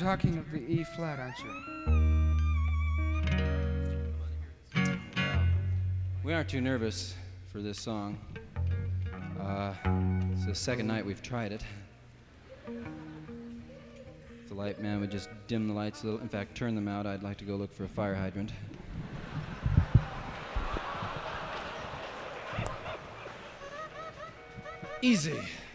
talking of the E flat, aren't you? We aren't too nervous for this song. It's the second night we've tried it. If the light man would just dim the lights a little, in fact, turn them out, I'd like to go look for a fire hydrant. Easy.